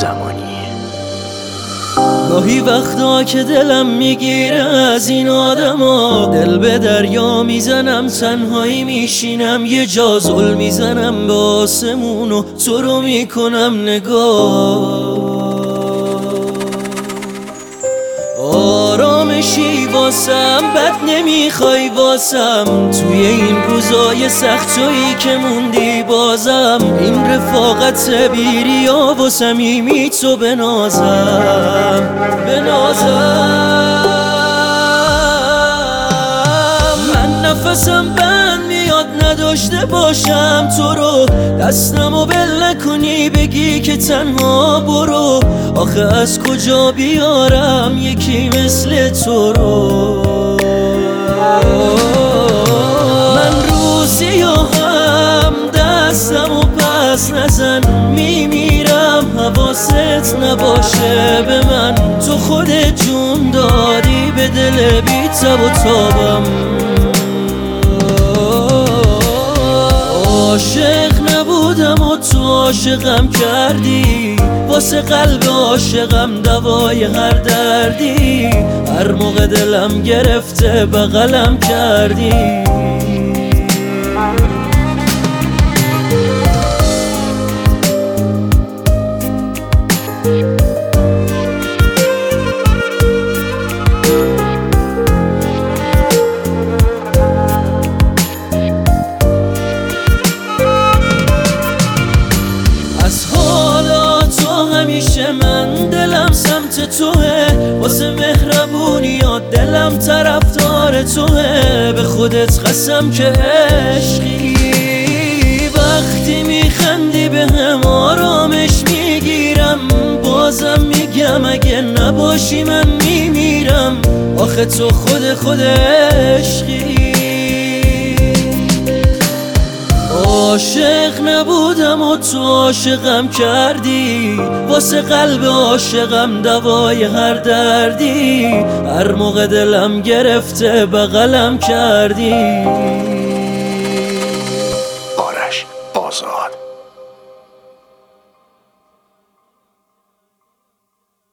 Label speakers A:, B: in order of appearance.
A: زمانی.
B: گاهی وقتا که دلم میگیره از این آدما، دل به دریا میزنم، تنهایی میشینم یه جا، زل میزنم به آسمون و تو رو میکنم نگاه. آرامشی واسم بد نمیخوای واسم، توی این روزای سخت تویی که موندی بازم، این رفاقت بیریا و صمیمی تو بنازم. من نفسم بند میاد نداشته باشم تو رو، دستمو بل نکنی بگی که تنها برو، آخه از کجا بیارم یکی مثل تو رو. من روزی هم دستمو پس نزن، میمیرم حواست نباشه به من، تو خودت جون دادی به دل بی تب و تابم. عاشق نبودم و تو عاشقم کردی، واسه قلب عاشقم دوای هر دردی، هر موقع دلم گرفته بغلم کردی. همیشه من دلم سمت توه، واسه مهربونیات دلم طرفدار توه، به خودت قسم که عشقی، وقتی میخندی به هم آرامش میگیرم، بازم میگم اگه نباشی من میمیرم، آخه تو خود عشقی. عاشق نبودم و تو عاشقم کردی، واسه قلب عاشقم دوای هر دردی، هر موقع دلم گرفته بغلم کردی.